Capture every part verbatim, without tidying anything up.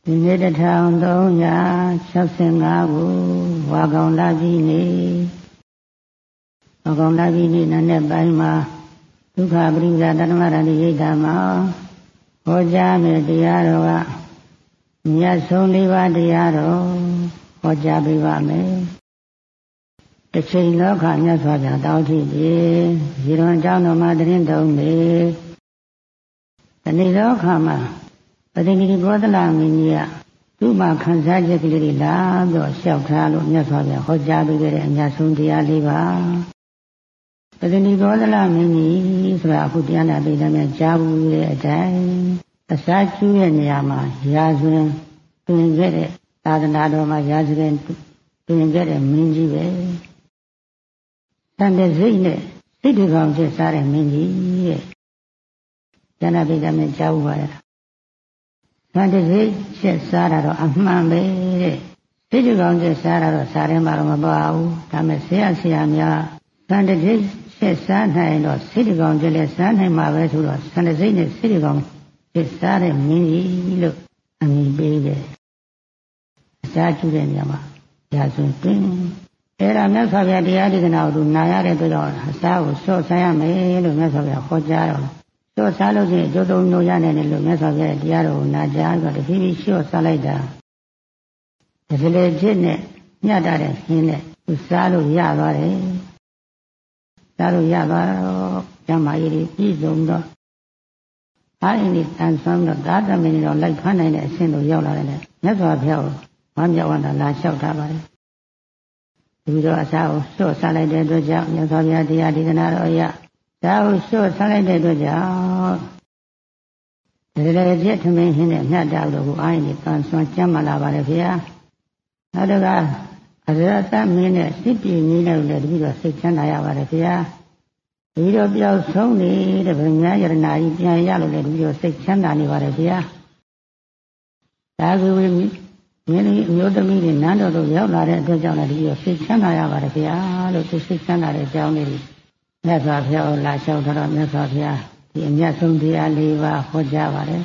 ဒီနေ့တစ်ထောင်သုံးရာ၆၅ခုဝါကောင်လပြည်နေ့ဝါကောင်လပြည်နေ့နံနက်ပိုင်းမှာဒုက္ခပရိသတ္တမရဏိယိတ်တာမှာဟောကြားမယ့်တရားတော်ကမြတ်ဆုံးလေးပါးတရားတော်ဟောကြားပေးပါမယ်။တစ်ချိန်လောကမြတ်စွာဘုရားတောင်းထိပြီရေတော်အကြောင်းတော်မှာသတင်းတော်နေဒီနေ့လောကမှာပဋိနိဗ္ဗာန်ဘောဓလမင်းကြီးကသူ့မှာခံစားချက်ကလေးတွေလာပြီးတော့လျှောက်ထားလို့မြတ်စွာဘုရားဟောကြားပေးခဲ့တဲ့အများဆုံးတရားလေးပါပဋိနိဗ္ဗာန်ဘောဓလမင်းကြီးဆိုတာအခုတရားနာပေးတဲ့ကြားဘူးတဲ့အတိုင်းအစာကျူးရဲ့နေရာမှာရာဇဝင်တွင်ခဲ့တဲ့သာသနာတော်မှာရာဇဝင်တွင်ခဲ့တဲ့မင်းကြီးပဲတန်တဲ့စိတ်နဲ့စိတ်တကောင်ချက်စားတဲ့မင်းကြီးတဲ့တရားနာပေးတဲ့ကြားဘူးပါလားတန်တဲ့စိတ်ချက်စားတာတော့အမှန်ပဲတဲ့စိတ်တကောင်ချက်စားတာတော့စားတယ်မှာတော့မပါဘူးဒါမဲ့ဆရာဆရာများတန်တဲ့စိတ်ချက်စားနိုင်တော့စိတ်တကောင်ချက်လည်းစားနိုင်မှာပဲဆိုတော့တန်တဲ့စိတ်နဲ့စိတ်တကောင်ချက်စားတဲ့မင်းကြီးလို့အမည်ပေးတယ်အစာကျူတဲ့နေရာမှာရာဇဝင်တွင်အဲ့ဒါမြတ်စွာဘုရားတရားဒေသနာကိုနာရတဲ့အတွက်တော့အစာကိုစော့ဆိုင်ရမယ်လို့မြတ်စွာဘုရားဟောကြားတော်စော့စားလို့ရှိရင်ကျိုးသုံးမျိုးရနိုင်တယ်လို့မြတ်စွာဘုရားတရားတော်ကိုနာကြားပြီးတော့တဖြည်းဖြည်းစော့စားလိုက်တာဒီလေဖြစ်နဲ့ညတ်တဲ့ခင်းနဲ့သူစားလို့ရသွားတယ်စားလို့ရသွားတော့ကျမ်းမာရေးတွေပြည့်စုံတော့အားအင်းဒီတန်ဆန်းတော့သာသမင်းတော်လိုက်ဖမ်းနိုင်တဲ့အဆင့်တို့ရောက်လာတယ်မြတ်စွာဘုရားကိုဝမ်းမြောက်ဝမ်းသာလာလျှောက်ထားပါတယ်ဒီတော့အစာကိုစော့စားလိုက်တဲ့အတွက်ကြောင့်မြတ်စွာဘုရားတရားဒေသနာတော်အရဒါကိုစော့စားလိုက်တဲ့အတွက်ကြောင့်ဒီလေပြည့်ထမင်းဟင်းနဲ့မြတ်တာတို့ကိုအားအင်းဒီတန်ဆန်းကျမ်းမာလာပါတယ်ဗျာနောက်တော့ကအရဟတမင်းနဲ့စိတ်ပြည့်နေတယ်လည်းတပိတော့စိတ်ချမ်းသာရပါတယ်ဗျာဒီတော့ပြောက်ဆုံးနေတဲ့ဗညာယရနာကြီးပြန်ရလို့လည်းတပိတော့စိတ်ချမ်းသာနေပါတယ်ဗျာဒါကဝိမင်းကြီးအမျိုးသမီးတွေနန်းတော်တို့ရောက်လာတဲ့အတွက်ကြောင့်လည်းတပိတော့စိတ်ချမ်းသာရပါတယ်ဗျာလို့သူစိတ်ချမ်းသာတဲ့အကြောင်းလေးမြတ်စွာဘုရားကိုလာလျှောက်တော့မြတ်စွာဘုရားဒီအမြတ်ဆုံးတရား၄ပါးဟောကြားပါတယ်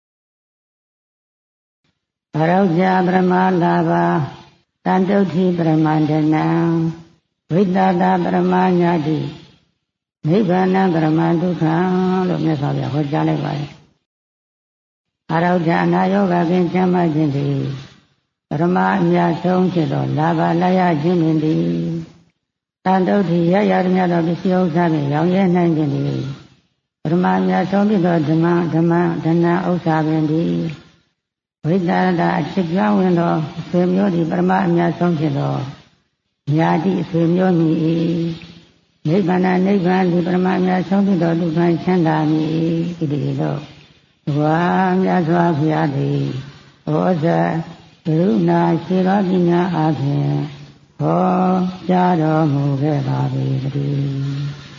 ဘရောဇာပရမလာဘတန်တုဋ္ဌိပရမန္တနံဝိတ္တတာပရမညာတိနိဗ္ဗာနံပရမဒုက္ခံလို့မြတ်စွာဘုရားဟောကြားလိုက်ပါတယ်။အာရောဂအနာယောဂကင်းချမ်းသာခြင်းသည်ပရမအမြတ်ဆုံးဖြစ်သောလာဘလာရခြင်းပင်သည်တန်တုဋ္ဌိရရသမျှသောပစ္စည်းဥစ္စာဖြင့်ရောင်းရဲနိုင်ခြင်းသည်ပရမအမြတ်ဆုံးဖြစ်သောဓမ္မဓမ္မဒနာဥစ္စာပင်သည်ဝိတ္တတာအချစ်ကြောင်းဝင်သောဆွေမျိုးသည်ပရမအမြတ်ဆုံးဖြစ်သောညာတိဆွေမျိုးမည်နိဗ္ဗာန်နိဗ္ဗာန်ဒီပရမအမြတ်ဆုံးဖြစ်သောဒုက္ခချမ်းသာမည်ဣတိသောဝါမြတ်စွာဘုရားသည်ဟောဇကရုဏာရှိသောပညာအဖြင့်ဟောကြားတော်မူခဲ့ပါ၏တည်း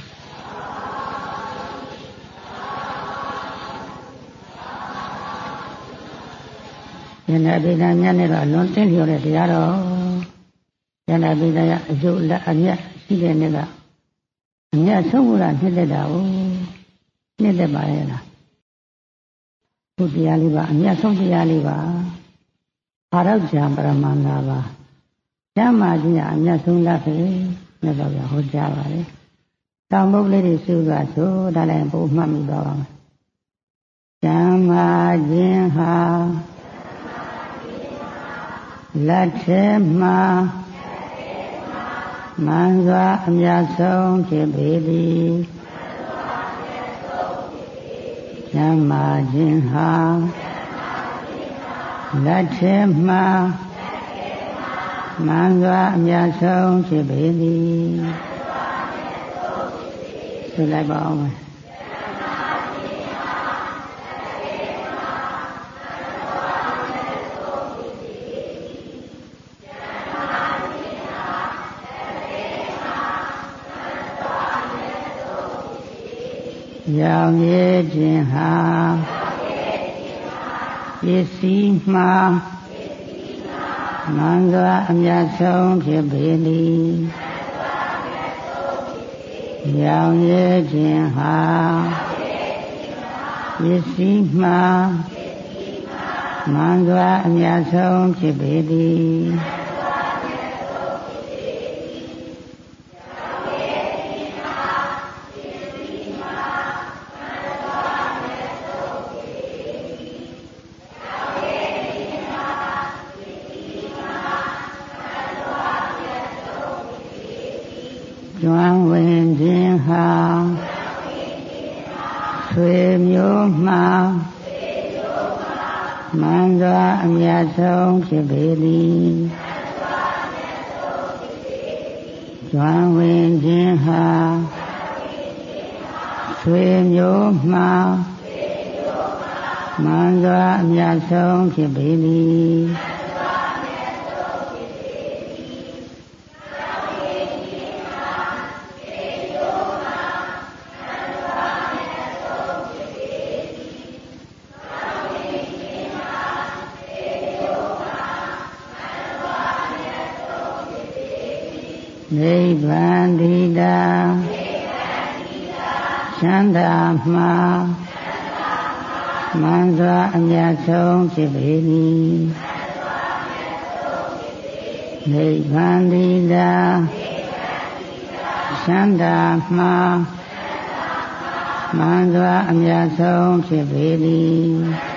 ယန္တပိဒံမြတ်နဲ့တော့လွန်တင်းလျော်တဲ့တရားတော်ယန္တပိဒံရအကျိုးလက်အမြတ်ရှိတဲ့နေ့ကအမြတ်ဆုံးဘူးလားနှစ်သက်တာကိုနှစ်သက်ပါရဲ့လားဘုရားလေးပါအမြတ်ဆုံးတရားလေးပါအာရောဇာပရမန္တာပါကျမ်းမာခြင်းအမြတ်ဆုံးလားပဲမြတ်စွာဘုရားဟောကြားပါလေတောင်ပုတ်လေးတွေစုကဆိုဒါလည်းပုံမှတ်မိသွားပါမယ်ကျမ်းမာခြင်းဟာလက်ထဲမှာမန်စွာအမြတ်ဆုံးဖြစ်ပေသည်ကျမ်းမာခြင်းဟာလက်ထဲမှာမန်စွာအမြတ်ဆုံးဖြစ်ပေသည်ဆိုလိုက်ပါအောင်ရောင်ရည်ခြင်းဟာပစ္စည်းမှာမန်စွာအမြတ်ဆုံးဖြစ်ပေသည်ရောင်ရည်ခြင်းဟာပစ္စည်းမှာမမှန်စွာအမြတ်ဆုံးဖြစ်ပေသည်ကျွမ်းဝင်ခြင်းဟာဆွေမျိုးမှာမှန်စွာအမြတ်ဆုံးဖြစ်ပေသည်ကျွမ်းဝင်ခြင်းဟာဆွေမျိုးမှာမှန်စွာအမြတ်ဆုံးဖြစ်ပေသည်နိဗ္ဗာန်တိတာချမ်းသာမှာမှန်စွာအမြတ်ဆုံးဖြစ်ပေသည်နိဗ္ဗာန်တိတာချမ်းသာမှာမှန်စွာအမြတ်ဆုံးဖြစ်ပေသည်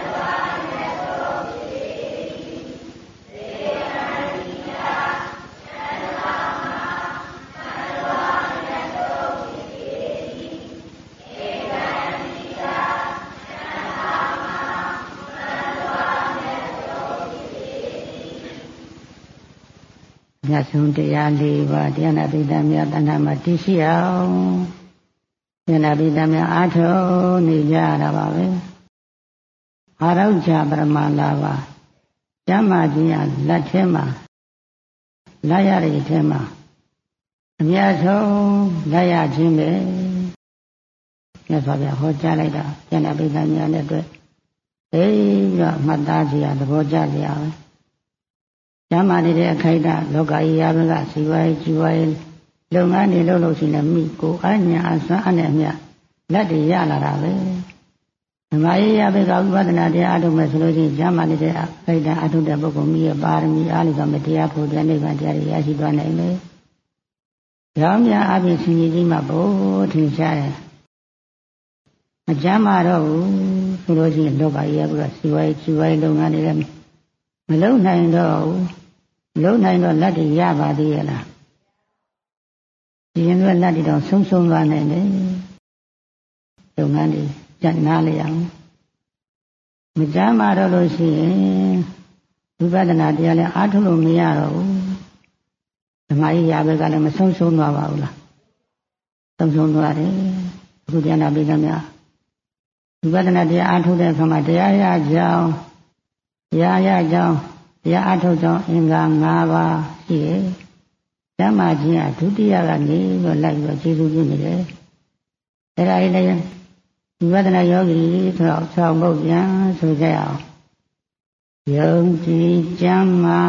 မြတ်ဆုံးတရား၄ပါးတရားနာပိဋကများတဏ္ဍာမှာတည်ရှိအောင်တရားနာပိဋကများအားထုတ်နေကြရတာပါပဲအာရုံချပရမလာပါကျမ်းမာခြင်းရလက်ထဲမှာလက်ရတဲ့ထဲမှာအမြတ်ဆုံးလက်ရခြင်းပဲမြတ်စွာဘုရားဟောကြားလိုက်တာတရားနာပိဋကများနဲ့တွေ့အေးပြီးတော့မှတ်သားစရာသဘောကျစရာပဲကျမ်းမာနေတဲ့အခိုက်အတန့်လောကကြီးရာဘကစီဝါရေးជីဝါရေးလုပ်ငန်းတွေလုပ်လို့ရှိရင်မိကိုအညာအစွမ်းအနဲ့အမြလက်တွေရလာတာပဲဓမ္မရေးရာဘကဝိပဿနာတရားအထုတ်မယ်ဆိုလို့ရှိရင်ကျမ်းမာနေတဲ့အခိုက်အတန့်အထုတ်တဲ့ပုဂ္ဂိုလ်မိရဲ့ပါရမီအားလုံးကမတရားဖို့တရားနိဗ္ဗာန်တရားတွေရရှိသွားနိုင်တယ်။ရောင်းများအပြင်ဆင်ကြီးကြီးမှာဘိုးထင်ရှားတယ်။အကျမ်းမာတော့ဘူးဆိုလို့ရှိရင်လောကကြီးရာဘကစီဝါရေးជីဝါရေးလုပ်ငန်းတွေလည်းမလုံနိုင်တော့ဘူးလုံနိုင်တော့လက်တွေရပါသေးရဲ့လားဒီရင်ကလက်တွေတော့ဆုံးဆုံးသွားနိုင်တယ်လုပ်ငန်းတွေကြက်နားလိုက်အောင်မကြမ်းမာတော့လို့ရှိရင်ဝိပဿနာတရားလည်းအားထုတ်လို့မရတော့ဘူးဓမ္မကြီးရာဘက်ကလည်းမဆုံးဆုံးသွားပါဘူးလားဆုံးဆုံးသွားတယ်အခုတရားနာပိဋကများဝိပဿနာတရားအားထုတ်တဲ့အခါမှာတရားရကြောင်းတရားရကြောင်းတရားအထုတ်ကြောင်းအင်္ဂါ၅ပါးရှိတယ်။ဓမ္မချင်းကဒုတိယကနေတော့လိုက်ပြီးတော့ကျေစုပြုနေတယ်။အဲဒါလေးလည်းဝိပဿနာယောဂီဆိုတော့ဆောင်းဖို့ပြန်ဆိုကြအောင်။ယုံကြည်ကြမ်းမာ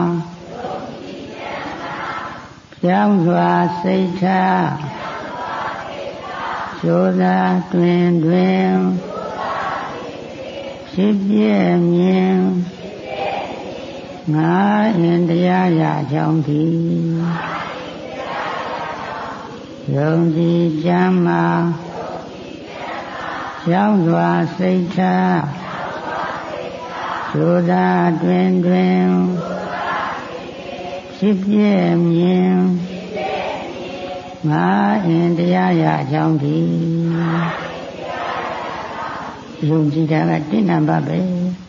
ပြောင်းစွာစိတ်ထားကြိုးစားတွင်တွင်ဖြစ်ပြည့်မြင်ငါရင်တရားရကြောင်းသည်ယုံကြည်ကြမ်းမာကြောင်းစွာစိတ်ထားကြိုးစားတွင်တွင်ဖြစ်ပြည့်မြင်ငါရင်တရားရကြောင်းသည်ယုံကြည်တာကတင့်နံပါတ်ပဲ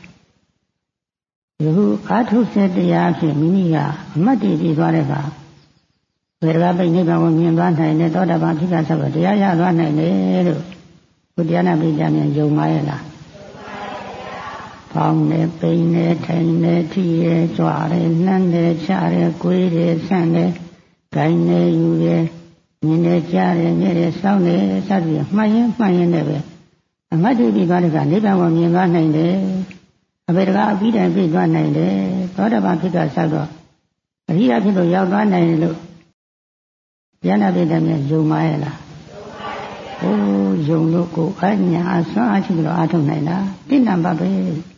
ယခုအာထုစေတရားဖြင့်မိမိကအမတ်တည်ပြီးသွားတဲ့အခါဘယ်ကပိနိဗ္ဗာန်ကိုမြင်သွားနိုင်တယ်သောတာပန်ဖြစ်ကဆက်တော့တရားရသွားနိုင်တယ်လို့ဘုရားနာပိဋကများယုံပါရဲ့လားဖောင်းနေပိန်နေထိုင်နေထီရဲကြွားတယ်နှမ်းတယ်ချတယ်ကိုယ်တယ်ဆန့်တယ်ဂိုင်းနေယူတယ်မြင်တယ်ကြားတယ်မြင်တယ်စောင်းတယ်စသဖြင့်မှန်ရင်မှန်ရင်လည်းပဲအမတ်တည်ပြီးသွားတဲ့အခါနိဗ္ဗာန်ကိုမြင်သွားနိုင်တယ်အဘယ်တကားအပြီးတိုင်ပြည့်သွားနိုင်တယ်သောတာပန်ဖြစ်ကဆောက်တော့အရိယာဖြစ်လို့ရောက်သွားနိုင်တယ်လို့ဉာဏပိဋကမြတ်ယုံပါရဲ့လားယုံပါရဲ့ဟိုးယုံလို့ကိုအညာအစွမ်းအချို့တော့အားထုတ်နိုင်တာတိဏ္ဍပါပဲ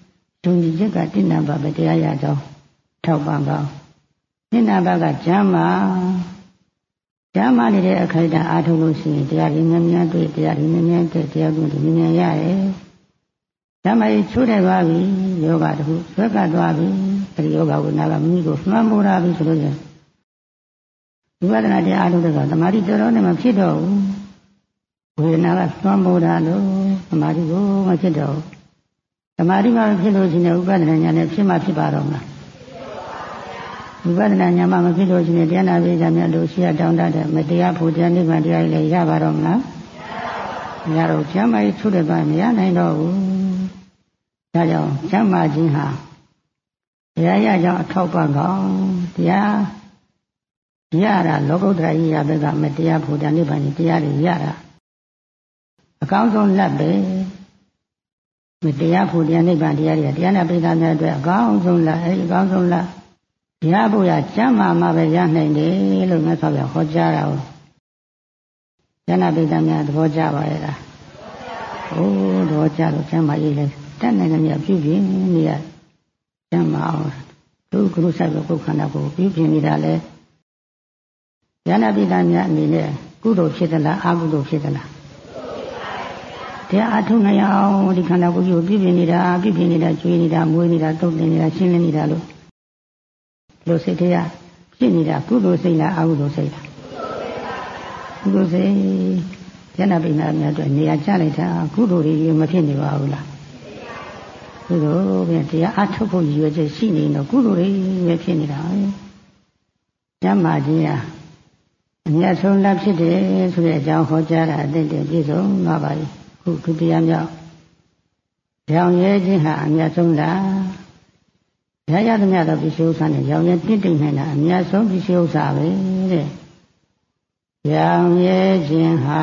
ယုံကြည်ချက်ကတိဏ္ဍပါပဲတရားရကြောင်းထောက်ပံ့ကောင်းတိဏ္ဍပါကကျမ်းမာကျမ်းမာနေတဲ့အခိုက်အတန့်အားထုတ်လို့ရှိရင်တရားရင်းမြန်းမြန်းတွေ့တရားရင်းမြန်းမြန်းတွေ့တရားကိုမြင်မြင်ရတယ်ဓမ္မကြီးချိုးတယ်သွားပြီယောဂတခုဆွဲကပ်သွားပြီအဲဒီယောဂကိုနာကမိမိကိုမှန်မိုးတာပြီဆိုလို့ရင်ဝိပဿနာတရားအားထုတ်တဲ့ကသမာဓိတော်တော်နဲ့မဖြစ်တော့ဘူးဝေဒနာကသွမ်းမိုးတာလို့သမာဓိကိုမဖြစ်တော့သမာဓိမှမဖြစ်လို့ရှိရင်ဥပဒနာဉာဏ်နဲ့ဖြစ်မှဖြစ်ပါတော့မလားဝိပဿနာဉာဏ်မှမဖြစ်လို့ရှိရင်တရားနာပိဋကမြတ်လို့ရှိရတောင်းတတဲ့မတရားဖို့တရားနိဗ္ဗာန်တရားကြီးလည်းရပါတော့မလားမရတော့ကျမ်းမာရေးထုတ်တဲ့ပိုင်းမရနိုင်တော့ဘူးဒါကြောင့်ကျမ်းမာခြင်းဟာတရားရကြောင်းအထောက်ပံ့ကောင်းတရားရတာလောကုတ္တရာကြီးရဘက်ကမတရားဖို့တရားနိဗ္ဗာန်ကြီးတရားတွေရတာအကောင်းဆုံးလက်ပဲမတရားဖို့တရားနိဗ္ဗာန်တရားတွေတရားနာပိဋကမြတ်အတွက်အကောင်းဆုံးလက်အဲဒီအကောင်းဆုံးလက်ရဖို့ရကျမ်းမာမှပဲရနိုင်တယ်လို့မြတ်စွာဘုရားဟောကြားတာကိုဉာဏပိဋကများသဘောကျပါရဲ့လားအိုးသဘောကျလို့ကျမ်းမာရေးလဲတတ်နိုင်တယ်မြတ်ပြုပြင်နေရကျမ်းမာအောင်သူကရုစိုက်ကိုပုတ်ခန္ဓာကိုပြုပြင်နေတာလဲဉာဏပိဋကများအနေနဲ့ကုသိုလ်ဖြစ်သလားအကုသိုလ်ဖြစ်သလားတရားအထုနိုင်အောင်ဒီခန္ဓာကိုယ်ကိုပြုပြင်နေတာပြုပြင်နေတာကျွေးနေတာမွေးနေတာတုတ်တင်နေတာရှင်းလင်းနေတာလို့လို့စိတ်တရားဖြစ်နေတာကုသိုလ်စိတ်လားအကုသိုလ်စိတ်လားကုသိုလ်စိတ်ဉာဏပိဋကများအတွက်နေရာချလိုက်တာကုသိုလ်တွေမဖြစ်နေပါဘူးလားကုသိုလ်ပဲတရားအထုတ်ဖို့ရည်ရွယ်ချက်ရှိနေတော့ကုသိုလ်တွေပဲဖြစ်နေတာပဲကျမ်းမာခြင်းဟာအမြတ်ဆုံးလက်ဖြစ်တယ်ဆိုတဲ့အကြောင်းဟောကြားတာအတိတ်တည်းပြည့်စုံသွားပါပြီခုဒုတိယမြောက်ရောင်ရဲခြင်းဟာအမြတ်ဆုံးလားရရသမျှသောပစ္စည်းဥစ္စာနဲ့ရောင်ရဲတင့်တိတ်နိုင်တာအမြတ်ဆုံးပစ္စည်းဥစ္စာပဲတဲ့ရောင်ရဲခြင်းဟာ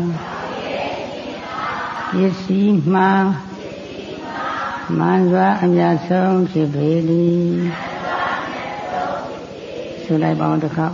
ပစ္စည်းမှမှန်စွာအမြတ်ဆုံးဖြစ်ပေသည်ဆိုလိုက်ပါအောင်တစ်ခေါက်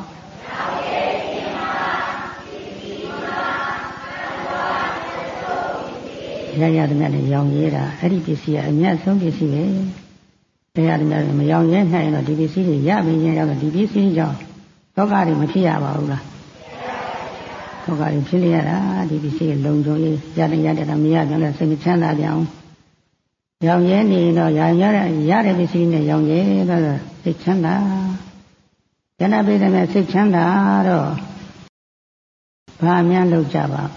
ရရသမျှနဲ့ရောင်ရဲတာအဲ့ဒီပစ္စည်းကအမြတ်ဆုံးပစ္စည်းပဲတရားတရားမရောင်ရဲနိုင်တော့ဒီပစ္စည်းတွေရပြီးရင်တော့ဒီပစ္စည်းကြောင့်ဒုက္ခတွေမဖြစ်ရပါဘူးလားဒုက္ခတွေဖြစ်ရတာဒီပစ္စည်းလုံခြုံရေးရတဲ့ရတဲ့မရကြလဲစိတ်ချမ်းသာကြအောင်ရောင်ရဲနေတော့ရောင်ရတဲ့ရတဲ့ပစ္စည်းနဲ့ရောင်ရဲတော့စိတ်ချမ်းသာဉာဏပိဋကနဲ့စိတ်ချမ်းသာတော့ဘာများလုပ်ကြပါ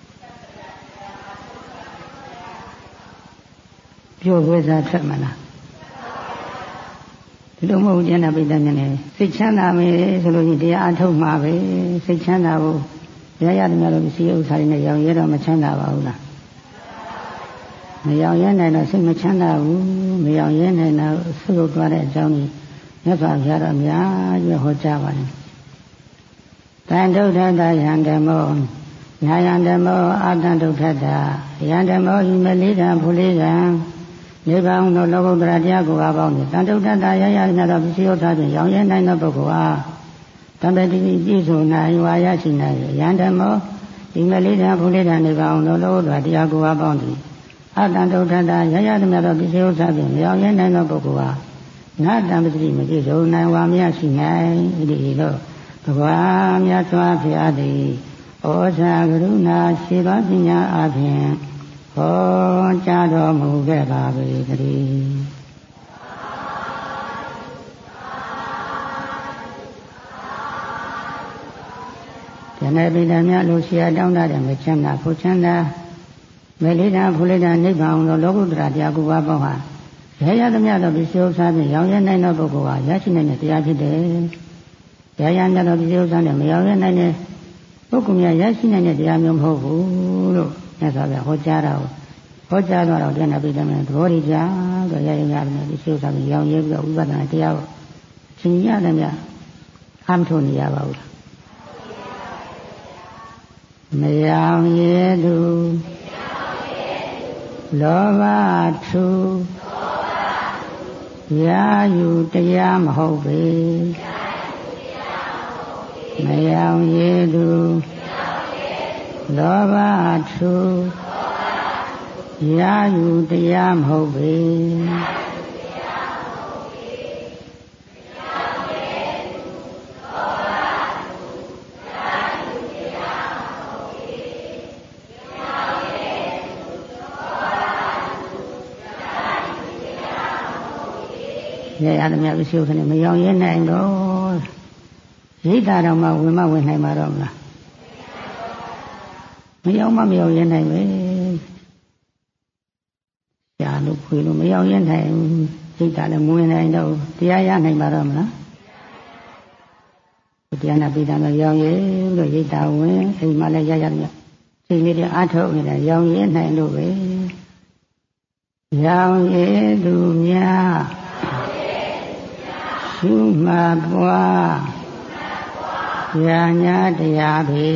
ပြောဝိဇ္ဇာထွက်မလားဒီလိုမဟုတ်ဉာဏပိဋကနဲ့စိတ်ချမ်းသာမယ်ဆိုလို့ရင်တရားအထုတ်မှာပဲစိတ်ချမ်းသာဖို့ရရတယ်များလို့ပစ္စည်းဥစ္စာတွေနဲ့ရောင်ရဲတော့မချမ်းသာပါဘူးလားမရောင်ရဲနိုင်တော့စိတ်မချမ်းသာဘူးမရောင်ရဲနိုင်တော့ဆုပ်သွားတဲ့အကြောင်းကြီးမြတ်စွာဘုရားတော်အများကြီးဟောကြားပါတယ်တန်ဒုဋ္ဌတယံဓမ္မောညာယံဓမ္မောအာတံဒုဋ္ဌတယံဓမ္မောဤမလေးတံဖူလေးတံနိဗ္ဗာန်သောလောကုတ္တရာတရားကိုအပေါင်းဖြင့်တန်ဒုဋ္ဌတရရမြတ်သောပစ္စည်းဥစ္စာဖြင့်ရောင်ရဲနိုင်သောပုဂ္ဂိုလ်အားတံပတိပြည့်စုံနိုင်ဝါရရှိနိုင်ယံဓမ္မောဤမလေးတံဖူလေးတံနိဗ္ဗာန်သောလောကုတ္တရာတရားကိုအပေါင်းဖြင့်အတံဒုဋ္ဌတရရမြတ်သောပစ္စည်းဥစ္စာဖြင့်ရောင်ရဲနိုင်သောပုဂ္ဂိုလ်အားနာတံပတိမပြည့်စုံနိုင်ဝါမရရှိနိုင်ဤသို့ဘဂဝါမြတ်စွာဘုရားသည်ဩဇာကရုဏာရှိသောပညာအပြင်ဟောကြားတော်မူခဲ့ပါပေတည်းဉာဏပိဋကများလို့ရှိရတောင်းတတဲ့မချမ်းသာဖို့ချမ်းသာမေလိတာဖူလိတာနိဗ္ဗာန်သောလောကုတ္တရာတရားကိုပါပေါင်းဟာရရသမျှသောပစ္စည်းဥစ္စာဖြင့်ရောင်ရဲနိုင်သောပုဂ္ဂိုလ်ဟာရရှိနိုင်တဲ့တရားဖြစ်တယ်။ရရမြတ်သောပစ္စည်းဥစ္စာနဲ့မရောင်ရဲနိုင်တဲ့ပုဂ္ဂိုလ်များရရှိနိုင်တဲ့တရားမျိုးမဟုတ်ဘူးလို့မြတ်စွာဘုရားဟောကြားတာကိုဟောကြားတော့ဉာဏပိဋကများသဘောရကြဆိုရရမြတ်သောပစ္စည်းဥစ္စာဖြင့်ရောင်ရဲပြီးတော့ဥပဒနာတရားကိုသင်ရတယ်များအမှထုံနေရပါဘူးလားမရောင်ရဲသူလောဘထုရာယူတရားမဟုတ်ပေမယောင်ရည်သူလောဘထုရာယူတရားမဟုတ်ပေရရသမျှပစ္စည်းဥစ္စာနဲ့မရောရဲနိုင်တော့ရိတ်တာတော့မှဝင်မဝင်နိုင်မှာတော့မလားမရောမမရောရဲနိုင်ပဲရှားလို့ခွေလို့မရောရဲနိုင်ရိတ်တာလည်းမဝင်နိုင်တော့တရားရနိုင်မှာတော့မလားတရားနာပိတာနဲ့ရောရဲလို့ရိတ်တာဝင်အိမ်မှာလည်းရရသမျှစိတ်လေးတွေအားထုတ်နေတာရောရဲနိုင်လို့ပဲရောင်ရဲသူများရှုမှတ်ပွားညာညာတရားပေ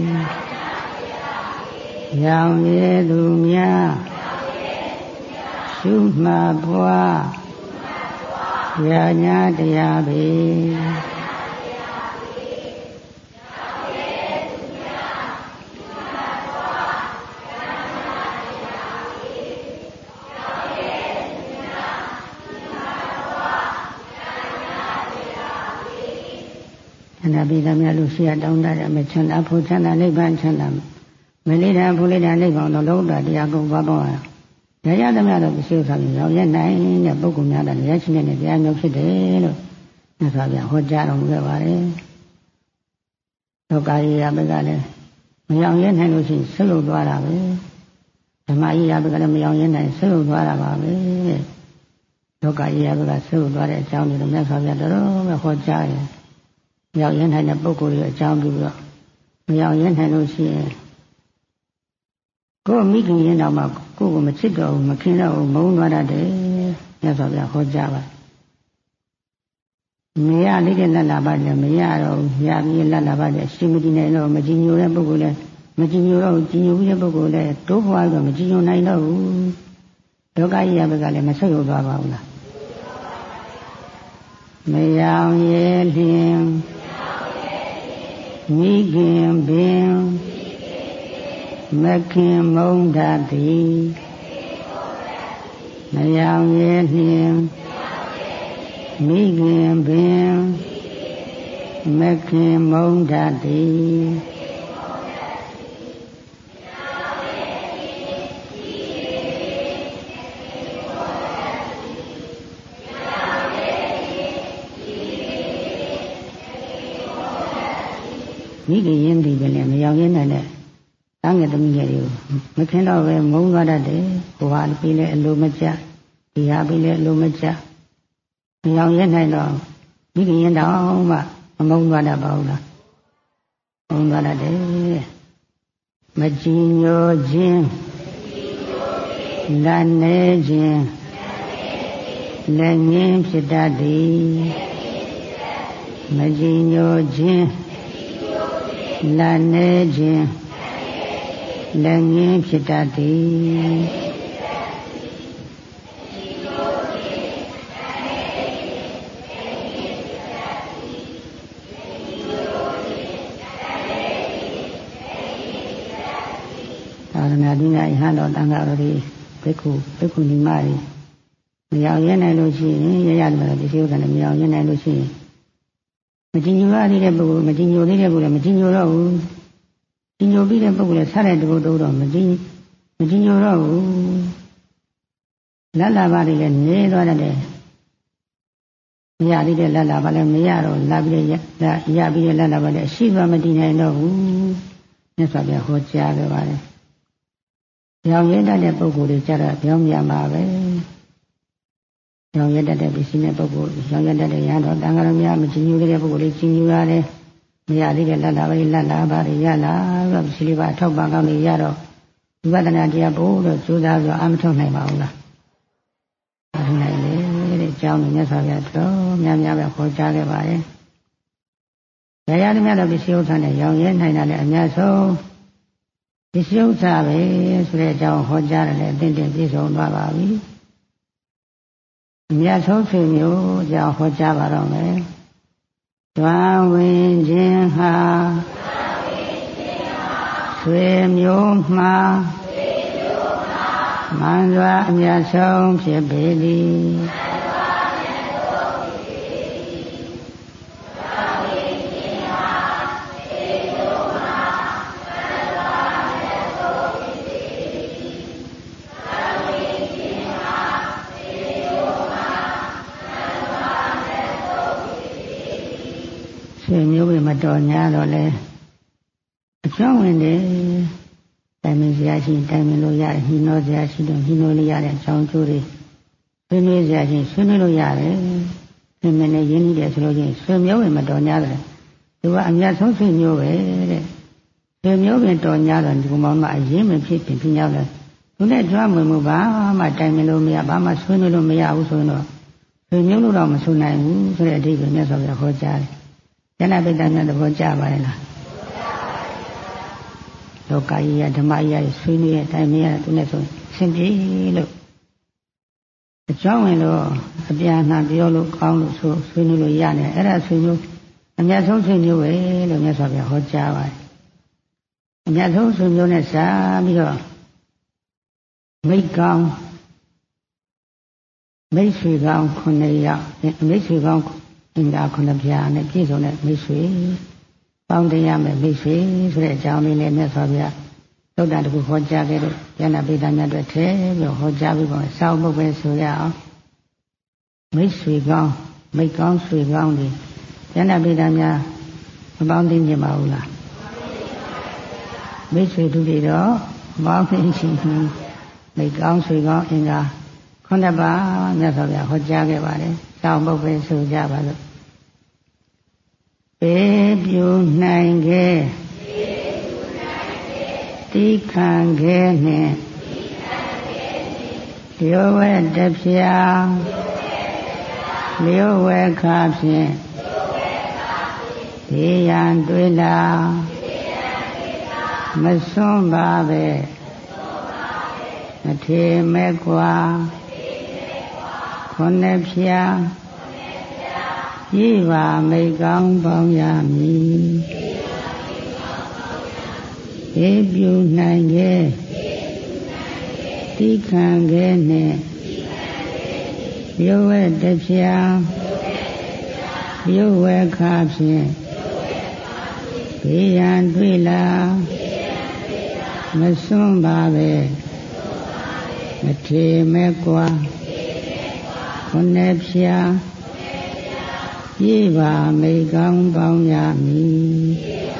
ရောင်ရဲသူများရှုမှတ်ပွားညာညာတရားပေအနာပိသမြတ်လူရှိရတောင်းတရမချမ်းသာဖို့ချမ်းသာနိဗ္ဗာန်ချမ်းသာမလေးတာဖို့လေးတာနိဗ္ဗာန်တော့လုံးတာတရားကုန်ပါပေါ့ရရသမျှတော့ပစ္စည်းဆောင်ရောင်းရနိုင်တဲ့ပုဂ္ဂိုလ်များတဲ့ရရှိတဲ့တရားမျိုးဖြစ်တယ်လို့မြတ်စွာဘုရားဟောကြားတော်မူခဲ့ပါတယ်လောကကြီးရဘက်ကလည်းမရောင်းရနိုင်လို့ရှိရင်ဆွလို့သွားတာပဲဓမ္မကြီးရဘက်ကလည်းမရောင်းရနိုင်ဆွလို့သွားတာပါပဲလောကကြီးရဘက်ကဆွလို့သွားတဲ့အကြောင်းတွေကိုမြတ်စွာဘုရားတော်တော်ပဲဟောကြားတယ်ရောက်ရနိုင်တဲ့ပုဂ္ဂိုလ်တွေအကြောင်းပြုပြီးတော့မရောက်ရနိုင်လို့ရှိရင်ကိုယ်မိခင်ရင်တော့မှကိုယ်ကိုမချစ်တော့ဘူးမခင်တော့ဘူးမုန်းသွားတတ်တယ်မြတ်စွာဘုရားဟောကြားပါမရလေးတဲ့လက်လာပါနဲ့မရတော့ဘူးရပြီးလက်လာပါနဲ့ရှင်မကြည်နိုင်တော့မကြည်ညိုတဲ့ပုဂ္ဂိုလ်လည်းမကြည်ညိုတော့ကြည်ညိုပြီးတဲ့ပုဂ္ဂိုလ်လည်းတိုးပွားပြီးတော့မကြည်ညိုနိုင်တော့ဘူးဒုက္ခကြီးရဘက်ကလည်းမဆွတ်ရုပ်သွားပါဘူးလားမရောက်ရဲလျင်မိခင်ပင်မခင်မုံတတ်သည်မယောင်ရဲလျင်မိခင်ပင်မခင်မုံတတ်သည်မိခင်ရင်းသည်ပဲလေမရောက်ရင်းနဲ့တန်းငယ်သမီးငယ်တွေကိုမခင်တော့ပဲမုန်းသွားတတ်တယ်ဟိုဟာပြီးလဲအလိုမကျဒီဟာပြီးလဲအလိုမကျမရောက်ရနိုင်တော့မိခင်ရင်တောင်မှမမုန်းသွားတတ်ပါဘူးလားမုန်းသွားတတ်တယ်မကြည်ညိုခြင်းလက်နေခြင်းလက်ငင်းဖြစ်တတ်သည်မကြည်ညိုခြင်းလက်နေခြင်းလက်ငင်းဖြစ်တတ်သည်သာသနာ့ဒီနေ့ဟန်တော်တန်ခါတော်ဒီဘိက္ခုဘိက္ခုနီမတွေမရောက်ရနိုင်လို့ရှိရင်ရရတယ်လို့ဒီစိဥ္စံနဲ့မရောက်ရနိုင်လို့ရှိရင်မကြည်ညိုရသေးတဲ့ပုဂ္ဂိုလ်မကြည်ညိုသေးတဲ့ပုဂ္ဂိုလ်လည်းမကြည်ညိုတော့ဘူးကြည်ညိုပြီးတဲ့ပုဂ္ဂိုလ်လည်းဆက်တဲ့တူတူတော့မကြည်မကြည်ညိုတော့ဘူးလက်လာပါတွေလည်းနေသွားတတ်တယ်မရသေးတဲ့လက်လာပါလည်းမရတော့လာပြီးရရပြီးတဲ့လက်လာပါလည်းရှိသွားမတည်နိုင်တော့ဘူးမြတ်စွာဘုရားဟောကြားခဲ့ပါတယ်ရောင်ရတတ်တဲ့ပုဂ္ဂိုလ်တွေကြတော့ပြောင်းပြန်ပါပဲရောင်ရတတ်တဲ့ပစ္စည်းနဲ့ပုဂ္ဂိုလ်ရောင်ရတတ်တဲ့ရဟန်းတော်တန်ခါရများမကြည်ညိုတဲ့ပုဂ္ဂိုလ်တွေကြည်ညိုရတယ်မရသေးတဲ့လက်လာပါလေလက်လာပါတွေရလာတော့ပစ္စည်းလေးပါအထောက်ပံ့ကောင်းတွေရတော့ဝိပဿနာတရားဘို့လို့ကြိုးစားပြီးအမထုတ်နိုင်ပါဘူးလားအထုတ်နိုင်လေတဲ့အကြောင်းကိုမြတ်စွာဘုရားတော်များများပဲခေါ်ကြားခဲ့ပါတယ်ရရသည်များတော့ပစ္စည်းဥစ္စာနဲ့ရောင်ရဲနိုင်တာလည်းအများဆုံးပစ္စည်းဥစ္စာပဲဆိုတဲ့အကြောင်းဟောကြားတယ်လည်းအသင့်တင်ပြည့်စုံသွားပါပြီအများဆုံးဆွေမျိုးကြောင့်ဟောကြားပါတော့မယ်။တွမ်းဝင်ခြင်းဟာဆွေမျိုးမှာမန္တရာအများဆုံးဖြစ်ပေသည်ဆွေမျိုးတွေမတော်ညာတော့လဲအကျွမ်းဝင်တယ်တိုင်မင်စရာရှိတိုင်မင်လို့ရတယ်ညှိနှိုးစရာရှိတော့ညှိနှိုးလို့ရတဲ့အကြောင်းကျိုးတွေဆွေးနွေးစရာရှိဆွေးနွေးလို့ရတယ်ဆွေးနွေးနေရင်းနှီးတယ်ဆိုလို့ချင်းဆွေမျိုးတွေမတော်ညာတယ်သူကအမြတ်ဆုံးဆွေမျိုးပဲတဲ့ဆွေမျိုးပင်တော်ညာတော့ဒီကောင်မှအရင်မဖြစ်ဖြစ်ဖြစ်ရောက်တယ်သူနဲ့ကြွားမွေမှုဘာမှတိုင်မင်လို့မရဘာမှဆွေးနွေးလို့မရဘူးဆိုတော့ဆွေမျိုးလို့တော့မဆွနိုင်ဘူးဆိုတဲ့အဓိပ္ပာယ်မြတ်စွာဘုရားဟောကြားတယ်ဉာဏပိဋကများသဘောကျပါရဲ့လားလောကကြီးရဓမ္မကြီးရဆွေးနွေးတဲ့အတိုင်းမရသူနဲ့ဆိုဆင်ပြေလို့အကြောင်းဝင်လို့အပြန်အလှန်ပြောလို့ကောင်းလို့ဆိုဆွေးနွေးလို့ရတယ်အဲ့ဒါဆွေးမျိုးအမြတ်ဆုံးဆွေးမျိုးပဲလို့မြတ်စွာဘုရားဟောကြားပါတယ်အမြတ်ဆုံးဆွေးမျိုးနဲ့စာပြီးတော့မိတ်ကောင်းမိတ်ဆွေကောင်းခုနှစ်ယောက်မိတ်ဆွေကောင်းအင်္ဂါခုနှစ်ပြားနဲ့ပြည့်စုံတဲ့မိတ်ဆွေပေါင်းတရားမဲ့မိတ်ဆွေဆိုတဲ့အကြောင်းလေးနဲ့မြတ်စွာဘုရားသုတ္တတခုဟောကြားခဲ့တဲ့ဉာဏပိဋကများအတွက်ထဲပြီးဟောကြားပြီးတော့စောင့်ဖို့ပဲဆိုရအောင်မိတ်ဆွေကောင်းမိတ်ကောင်းဆွေကောင်းတွေဉာဏပိဋကများမပေါင်းသိမြင်ပါဘူးလားမိတ်ဆွေတို့တွေတော့မပေါင်းသိရှင်မိတ်ကောင်းဆွေကောင်းအင်္ဂါခုနှစ်ပါးမြတ်စွာဘုရားဟောကြားခဲ့ပါတယ်စောင့်ဖို့ပဲဆိုကြပါလို့ပေပြူနိုင်ခဲ့တိခံခဲ့နှင့်လျောဝဲတပြာလျောဝဲခါဖြင့်ဒေယံတွေ့လာမစွန့်ပါပဲမထေမဲ့ကွာခုနှစ်ဖြာဤပါမိတ်ကောင်းပေါင်းရမည်ဧပြုနိုင်ခဲ့တိခံခဲ့နှင့်ရုပ်ဝဲတဖြာရုပ်ဝဲခါဖြင့်ဘေးရန်တွေ့လာမစွန့်ပါပဲမထေမဲ့ကွာခုနှစ်ဖြာပြေပါမိတ်ကောင်းပေါင်းရမည်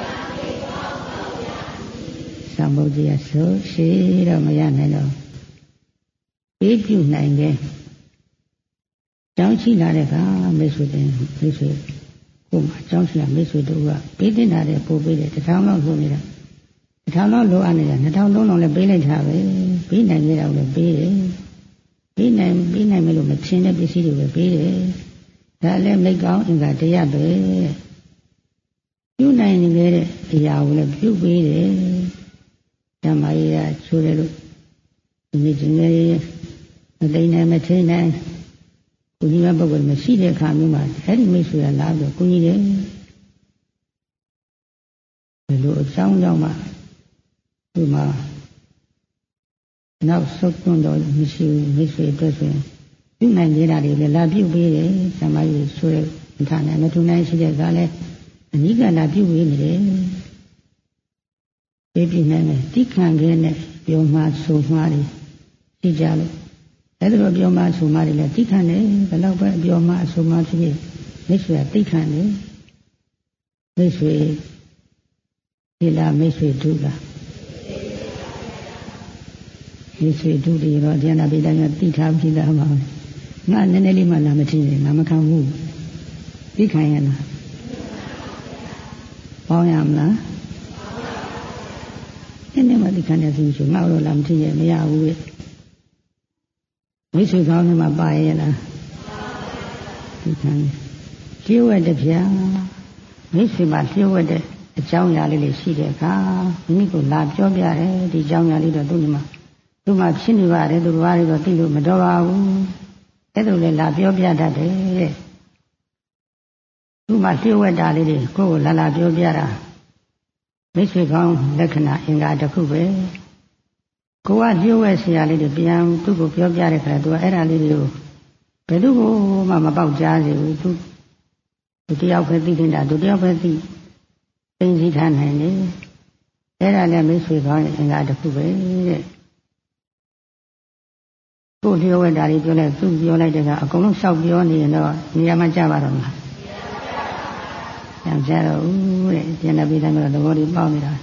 သံဃာကြီးဆိုရှိတော့မရနိုင်တော့ပြေးပြုနိုင်တယ်ကြောင်းရှိလာတဲ့အခါမိတ်ဆွေတင်မိတ်ဆွေကိုမှကြောင်းရှိလာမိတ်ဆွေတို့ကပေးတင်တာတဲ့ပို့ပေးတယ်တစ်ထောင်လောက်လိုနေတာတစ်ထောင်လောက်လိုအပ်နေတာနှစ်ထောင်သုံးထောင်လည်းပေးလိုက်တာပဲပေးနိုင်ကြတော့လည်းပေးတယ်ပေးနိုင်ပေးနိုင်မလို့မချင်းတဲ့ပစ္စည်းတွေပဲပေးတယ်ဒါလည်းမိတ်ကောင်းအင်္ဂါတရားပဲပြုနိုင်နေတဲ့အရာကိုလည်းပြုပေးတယ်ဓမ္မကြီးကချိုးတယ်လို့ဒီနေ့ဒီနေ့မသိနိုင်မထိနိုင်ကိုကြီးမဲ့ပုဂ္ဂိုလ်မရှိတဲ့အခါမျိုးမှာအဲ့ဒီမိတ်ဆွေကလာပြီးကိုကြီးတယ်ဒီလိုအကြောင်းကြောင့်မှဒီမှာနောက်ဆုတ်သွန်းတော့မရှိဘူးမိတ်ဆွေအတွက်ဆိုရင်ပြုနိုင်ကြတာတွေလည်းလာပြုပေးတယ်ဓမ္မကြီးဆိုတဲ့ဌာနမထုံနိုင်ရှိတဲ့ကလည်းအနိကလာပြုပေးနေတယ်ပြေးပြနေတယ်တိခံခဲနဲ့ပြောမှဆိုမှတွေရှိကြလို့အဲ့ဒါလိုပြောမှဆိုမှတွေလည်းတိခံတယ်ဘယ်တော့ပဲပြောမှဆိုမှဖြစ်ဖြစ်မိတ်ဆွေကတိခံတယ်မိတ်ဆွေဒီလားမိတ်ဆွေဒုလားမိတ်ဆွေဒုတွေတော့ဉာဏပိဋကကတိထားပြီးသားမှာငါနည်းနည်းလေးမှလာမထင်နဲ့ငါမခံဘူးသိခံရလားပေါင်းရမလားနည်းနည်းမှသိခံရစီဆိုငါတော့လာမထင်ရမရဘူးလေမိတ်ဆွေကောင်းတွေမှာပါရလားသိခံလျှို့ဝှက်တဲ့ဗျာမိတ်ဆွေမှာလျှို့ဝှက်တဲ့အကြောင်းအရာလေးလေးရှိတဲ့အခါမိမိကိုလာပြောပြတယ်ဒီအကြောင်းအရာလေးတော့သူ့မှာသူ့မှာဖြစ်နေပါတယ်သူဘာတွေတော့သိလို့မတော်ပါဘူးအဲ့ဒါလည်းလာပြောပြတတ်တယ်တဲ့သူ့မှာလျှို့ဝှက်တာလေးတွေကိုယ်ကိုလာလာပြောပြတာမိတ်ဆွေကောင်းလက္ခဏာအင်္ဂါတစ်ခုပဲကိုကလျှို့ဝှက်ဆရာလေးတွေပြန်သူ့ကိုပြောပြတဲ့ခါသူကအဲ့ဒါလေးတွေကိုဘယ်သူ့ကိုမှမပေါက်ကြားစေဘူးသူသူတယောက်ပဲသိနေတာသူတယောက်ပဲသိသိသိထားနိုင်တယ်အဲ့ဒါလည်းမိတ်ဆွေကောင်းရဲ့အင်္ဂါတစ်ခုပဲတဲ့ကိုလျှို့ဝှက်တာလေးပြောလိုက်သူပြောလိုက်တဲ့ကအကုန်လုံးလျှောက်ပြောနေရင်တော့နေရာမှကြပါတော့မလားပြန်ကြတော့ဦးတဲ့ကျန်တဲ့ပြည်သားမျိုးသဘောတွေပေါက်နေတာ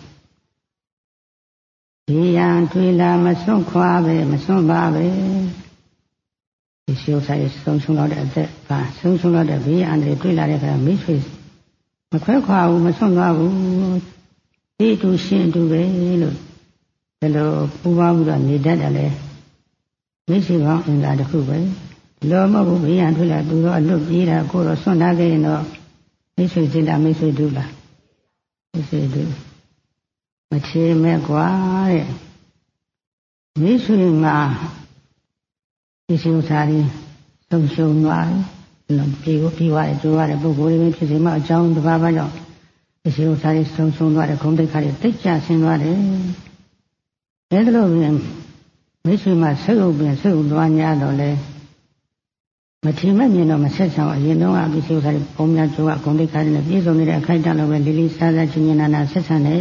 ဒီရန်ထွေလာမစွန့်ခွာပဲမစွန့်ပါပဲဒီရှိဥဆိုင်ဆုံးရှုံးတော့တဲ့အသက်ပါဆုံးရှုံးတော့တဲ့ဘေးအန္တရာယ်တွေ့လာတဲ့အခါမိတ်ဆွေမခွဲခွာဘူးမစွန့်သွားဘူးဒီတူရှင်တူပဲလို့ဒါလိုပူပါမှုတော့နေတတ်တယ်လေမိတ်ဆွေကောင်းအင်္ဂါတစ်ခုပဲလောမဟုတ်ဘူးဘေးရန်တွေ့လာသူတော့အလွတ်ပြေးတာကိုတော့စွန့်ထားခဲ့ရင်တော့မိတ်ဆွေစိတ်ဓာတ်မိတ်ဆွေတူလားမိတ်ဆွေတူမချေမဲ့ကွာတဲ့မိတ်ဆွေငါဒီစီဥစားရင်သုံးရှုံသွားတယ်ပြေကိုပြေသွားတယ်ကျိုးရတဲ့ပုဂ္ဂိုလ်တွေဖြစ်စီမှအကြောင်းတစ်ပါးပါကြောင့်ဒီစီဥစားရင်သုံးရှုံသွားတယ်ခုံတိတ်ခါတွေတိတ်ကျဆင်းသွားတယ်ဒါကြလို့ပြင်မိတ်ဆွေမှဆိတ်ဥပင်ဆိတ်ဥသွား냐တော့လဲမထီမဲ့မြင်တော့မဆက်ဆောင်အရင်တော့အပိစိဥစားရင်ပုံများကျိုးကခုံတိတ်ခါတွေနဲ့ပြည့်စုံနေတဲ့အခိုက်အတန့်လိုပဲလေးလေးစားစားချင်းချင်းနာနာဆက်ဆံတယ်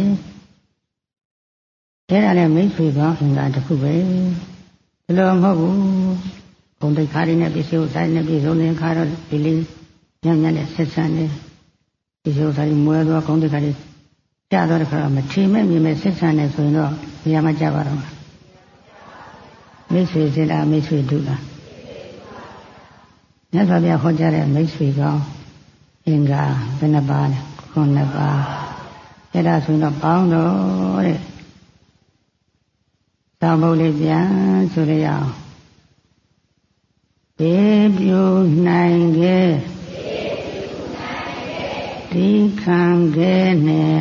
အဲ့ဒါလည်းမိတ်ဆွေကောင်းအင်္ဂါတစ်ခုပဲဘယ်လိုမဟုတ်ဘူးဘုံတိတ်ခါရင်းနဲ့ပြည့်စုံဆိုင်နဲ့ပြည့်စုံတဲ့ခါတော့ဒီလေးညံ့ညံ့နဲ့ဆက်ဆံတယ်ပြည့်စုံဆိုင်မွဲတော့ဘုံတိတ်ခါရင်းကြာတော့တဲ့ခါတော့မထီမဲ့မြင်မဲ့ဆက်ဆံတယ်ဆိုရင်တော့နေရာမကျပါတော့မိတ်ဆွေစင်လားမိတ်ဆွေတူလားမြတ်စွာဘုရားဟောကြားတဲ့မိတ်ဆွေကောင်းအင်္ဂါဘယ်နှပါးလဲခုနှစ်ပါးအဲ့ဒါဆိုရင်တော့ပေါင်းတော့တဲ့သောဘုလေးပြန်ဆိုရအောင်ဘေးပြူနိုင်ခဲ့ဒီခံခဲ့နဲ့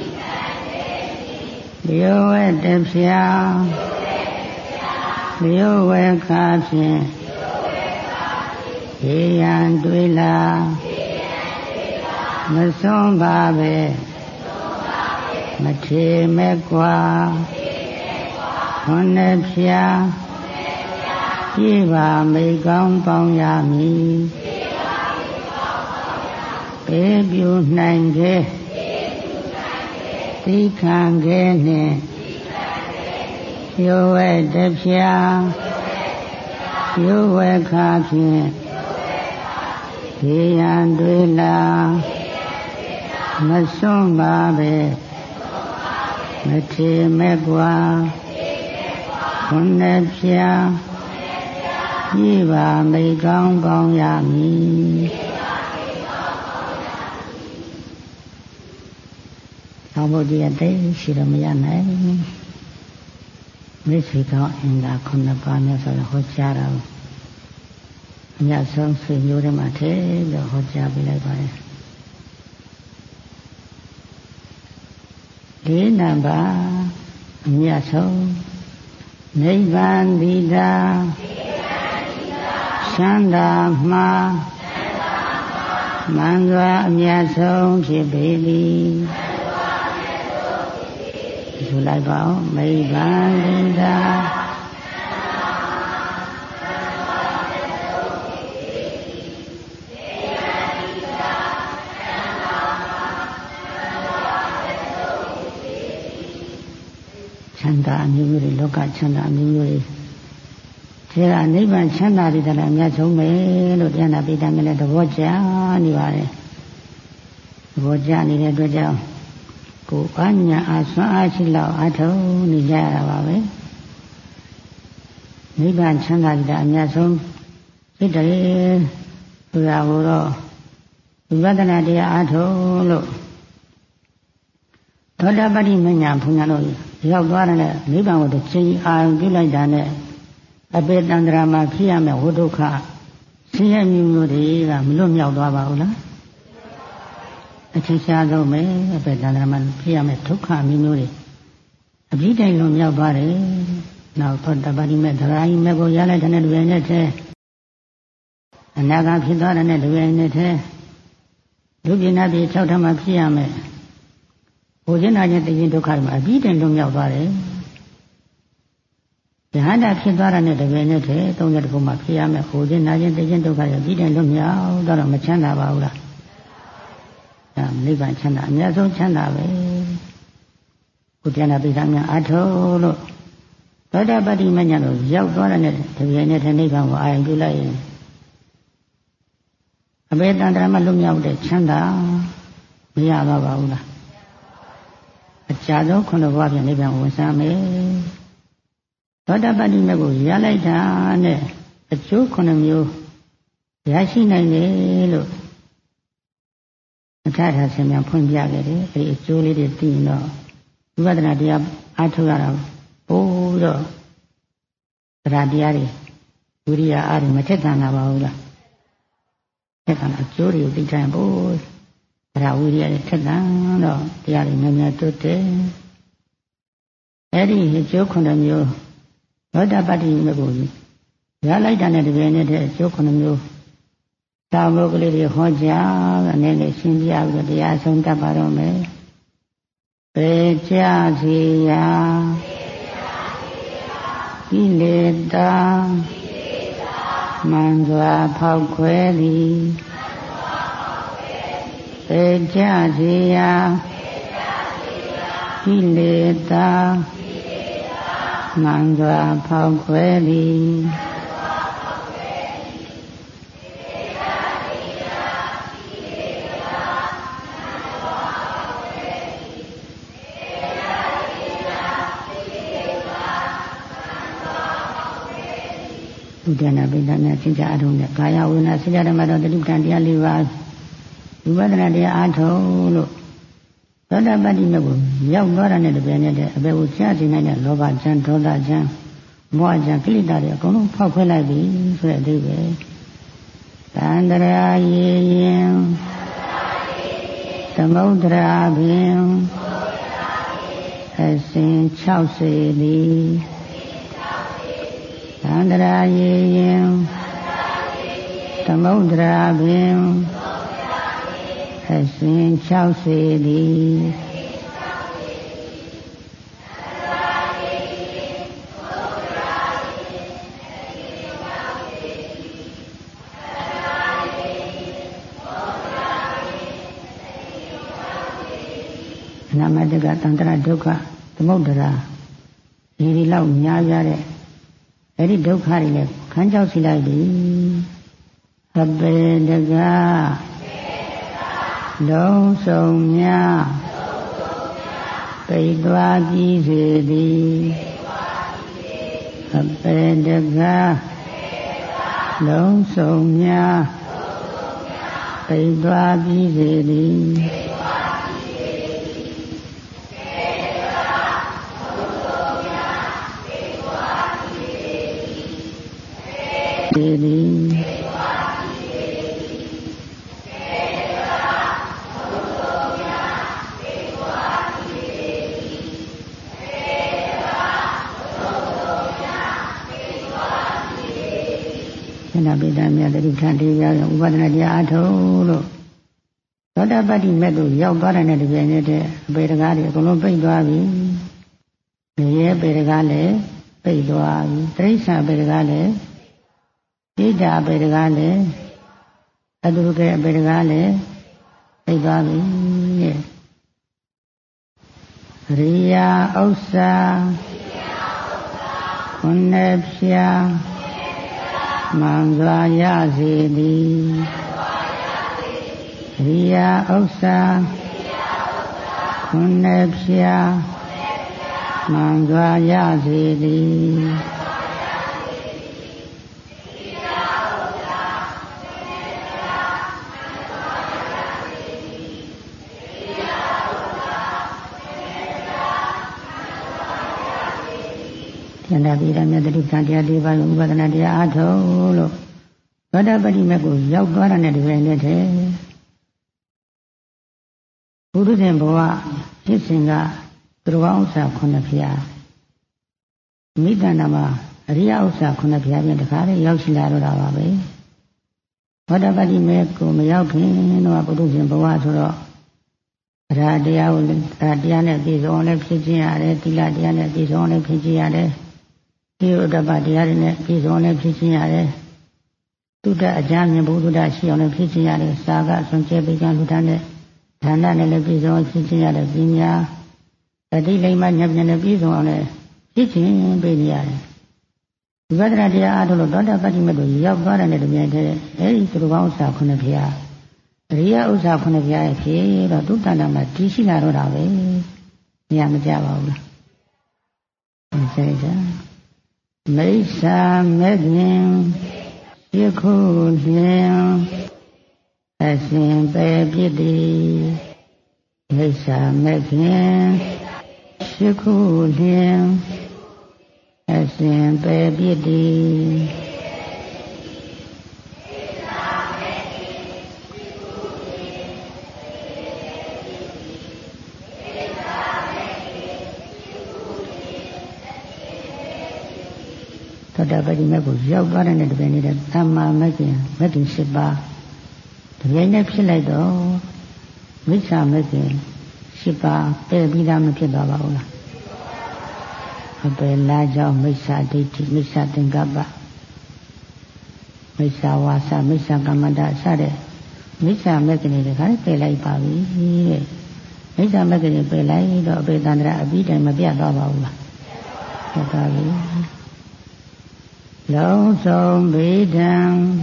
လျောဝဲတဖြာလျောဝဲခါဖြင့်ရေရန်တွေးလာမစွန့်ပါပဲမထေမဲ့ကွာခွန်နဲ့ဖြာပြပါမိကောင်းပေါင်းရမည်ဘေးပြူနိုင်ခဲ့သိခံခဲ့နှင့်ရိုးဝဲတဖြာရိုးဝဲခါဖြင့်ရေရန်တွေလာမစွန့်ပါပဲမထေမဲ့ကွာခွန်နဲ့ဖြာပြပါမိကောင်းပေါင်းရမည်သောဘုရားတိတ်ရှိရမရနိုင်မိစေကောင်းအင်္ဂါခုနှစ်ပါးနဲ့ဆိုတော့ဟောကြားတာအများဆုံးဆွေမျိုးတွေမှာထဲပြီးဟောကြားပေးလိုက်ပါတယ်ဒီနံပါတ်အများဆုံးနိဗ္ဗာန်တိတာချမ်းသာမှာမန္တရာအမြတ်ဆုံးဖြစ်ပေသည်ဆိုလိုက်ပါဦးနိဗ္ဗာန်တိတာချမ်းသာအမျိုးမျိုးတွေလောကချမ်းသာအမျိုးမျိုးတွေဒီကနိဗ္ဗာန်ချမ်းသာပြီးတယ်အများဆုံးပဲလို့တရားနာပိဋကနဲ့သဘောကျနေပါတယ်သဘောကျနေတဲ့အတွက်ကြောင့်ကိုယ်အညာအဆွမ်းအားရှိလောက်အထုံးနေကြရတာပါပဲနိဗ္ဗာန်ချမ်းသာပြီးတယ်အများဆုံးဖြစ်တယ်ဆိုတာကိုတော့ဝိပဿနာတရားအထုံးလို့သောတာပတိမညာဘုရားတို့ရောက်သွားတဲ့နိဗ္ဗာန်ကိုတစ်ချိန်အာရုံပြုလိုက်တာနဲ့အပေတန္တရာမှာဖြစ်ရမယ်ဝိဒုက္ခဆင်းရဲမျိုးမျိုးတွေကမလွတ်မြောက်သွားပါဘူးလားအချင်းရှားဆုံးပဲအပေတန္တရာမှာဖြစ်ရမယ်ဒုက္ခမျိုးမျိုးတွေအပြည့်တိုင်လွန်မြောက်သွားတယ်နောက်သောတပတိမေသရာယိမေကိုရလိုက်တဲ့တူရနဲ့တည်းအနာဂတ်ဖြစ်သွားတဲ့တူရနဲ့တည်းလူပြနာပြေ၆ထပ်မှာဖြစ်ရမယ်ဘုရားနာခြင်းတည်ခြင်းဒုက္ခတွေမှာအပြည့်တိုင်လွန်မြောက်သွားတယ်ယဟန္တာဖြစ်သွားတဲ့တပည့်နဲ့တည်းသုံးတဲ့ခုမှဖြစ်ရမယ်ဟိုခြင်းနာခြင်းသိခြင်းဒုက္ခတွေပြီးတယ်လွတ်မြောက်တော့မချမ်းသာပါဘူးလားဒါနိဗ္ဗာန်ချမ်းသာအများဆုံးချမ်းသာပဲဘုရားနာပိဋကများအထုလို့သောတာပတိမညာတို့ရောက်သွားတဲ့တပည့်နဲ့တည်းနိဗ္ဗာန်ကိုအာရုံပြုလိုက်ရင်အဘေတန္တရာမှာလွတ်မြောက်တဲ့ချမ်းသာမရတော့ပါဘူးလားအကြာဆုံးခုနှစ်ဘဝဖြင့်နိဗ္ဗာန်ဝင်စားမယ်သောတာပတ္တိမေကိုရလိုက်တာနဲ့အကျိုးခုနှစ်မျိုးရရှိနိုင်တယ်လို့အထာထာဆင်များဖွင့်ပြခဲ့တယ်အဲဒီအကျိုးလေးတွေသိရင်တော့ဝိပဿနာတရားအားထုတ်ရတာပို့ပြီးတော့တရားတရားတွေဝိရိယအားတွေမထက်သန်လာပါဘူးလားထက်သန်အကျိုးတွေကိုသိတိုင်းပို့တရားဝိရိယတွေထက်သန်တော့တရားတွေများများတိုးတယ်အဲဒီအကျိုးခုနှစ်မျိုးသောတာပတ္တိမေကိုရလိုက်တာနဲ့တကယ်နဲ့တဲ့အကျိုးခုနှစ်မျိုးသာဝကလေးတွေဟောကြားအနေနဲ့ရှင်းပြပြီးတရားဆုံးတတ်ပါတော့မယ်ပေကြစီယာကိလေသာမံစွာဖောက်ခွဲသည်ပေကြစီယာကိလေသာမံစွာဖောက်ခွဲသည်ဘုဒ္ဓနာပိဋကနဲ့သင်္ကြန်အထုံးနဲ့ကာယဝေဒနာစိတ္တဓမ္မတော်တတိပ္ပံတရား၄ပါးဝိပဿနာတရားအားထုတ်လို့သောတာပတ္တိမေကိုရောက်သွားတာနဲ့တပည့်နဲ့တဲ့အပေကိုကြားသိနိုင်တဲ့လောဘချမ်းဒေါသချမ်းမောဟချမ်းကိလေသာတွေအကုန်လုံးဖောက်ခွဲလိုက်ပြီဆိုတဲ့အဓိပ္ပာယ်တန္တရာယေယံသမုဒ္ဒရာဖြင့်အစဉ်၆၀သည်သန္တရာယေယံသမုဒ္ဒရာဖြင့်အစဉ်၆၀သည်အနာမတကသန္တရာဒုက္ခသမုဒ္ဒရာဒီဒီလောက်များပြတဲ့အဲ့ဒီဒုက္ခတွေလည်းခန်းကြောက်စီလိုက်ပြီအပေတကလုံးစုံများပိတ်သွားပြီးစေသည်အပေတကလုံးစုံများပိတ်သွားပြီးစေသည်ဒီသည်နာပိဋကမြတ်တိထံတရားဥပဒနာတရားအထုလို့သောတာပတ္တိမေတ္တရောက်သွားတဲ့တပြိုင်နက်တည်းအပေတကားတွေအကုန်လုံးပိတ်သွားပြီ။ငရဲပေတကားလည်းပိတ်သွားပြီ။တိရစ္ဆာန်ပေတကားလည်းဣဒ္ဓအပေတကားလည်းအတုကေအပေတကားလည်းပိတ်သွားပြီ။ရိယာဥစ္စာခုနှစ်ဖြာမံစွာရစေသည်ရိယာဥစ္စာခုနှစ်ဖြာမံစွာရစေသည်ယန္တာပိရမြတ်တိပ္ပံတရား၄ပါးဥပဒနာတရားအားထုတ်လို့သောတာပတ္တိမေကိုရောက်သွားတဲ့တပည့်နဲ့တည်းဘုရုရှင်ဘဝဖြစ်စဉ်ကသူတော်ဥစ္စာခုနှစ်ဖြာမိတ္တနာမှာအရိယဥစ္စာခုနှစ်ဖြာပြင်တခါလေးရောက်ရှိလာတော့တာပါပဲသောတာပတ္တိမေကိုမရောက်ခင်တော့ဘုရုရှင်ဘဝဆိုတော့အရာတရားကိုတရားနဲ့ပြည့်စုံလည်းဖြစ်ခြင်းရတယ်သီလတရားနဲ့ပြည့်စုံလည်းဖြစ်ခြင်းရတယ်ဒီဥဒ္ဒပတရားတွေနဲ့ပြည့်စုံလည်းဖြစ်ခြင်းရတယ်တုဒ္ဒအကြမြင်ဘုဒ္ဓရှိအောင်လည်းဖြစ်ခြင်းရတယ်စာကဆွန်ကျဲပိကံလူထမ်းနဲ့ဌာနနဲ့လည်းပြည့်စုံဖြစ်ခြင်းရတယ်ပညာအတိလိမ္မာဉာဏ်ဉာဏ်နဲ့ပြည့်စုံအောင်လည်းဖြစ်ခြင်းပေးနေရတယ်ဒီဝဒနာတရားအားထုတ်လို့သောတာပတ္တိမေတို့ရောက်သွားတဲ့တည်းတည်းအဲဒီသူတော်ကောင်းဥစ္စာခုနှစ်ဖြာရိယဥစ္စာခုနှစ်ပြားရဲ့ဖြစ်တော့သူတဏ္ဍာမှာတည်ရှိလာတော့တာပဲညမကြပါဘူးလားသိကြမိစ္ဆာမဲ့ခင်ယခုလျင်အစဉ်ပဲပြစ်သည်မိစ္ဆာမဲ့ခင်ယခုလျင်အစဉ်ပဲပြစ်သည်သောတာပတိမေကိုရောက်သွားတဲ့တပည့်နေတဲ့သမ္မာမဂ္ဂင်မဂ္ဂင်၈ပါးတပည့်နဲ့ဖြစ်လိုက်တော့မိစ္ဆာမဂ္ဂင်၈ပါးပယ်ပြီးသားမဖြစ်သွားပါဘူးလားအပယ်လားကြောင့်မိစ္ဆာဒိဋ္ဌိမိစ္ဆာသင်္ကပ္ပမိစ္ဆာဝါစာမိစ္ဆာကမ္မန္တစတဲ့မိစ္ဆာမဂ္ဂင်တွေကလည်းပယ်လိုက်ပါပြီတဲ့မိစ္ဆာမဂ္ဂင်ပယ်လိုက်တော့အပေတန္တရာအပြီးတိုင်မပြတ်သွားပါဘူးလားဟုတ်ပါပြီလုံးစုံဗေဒံ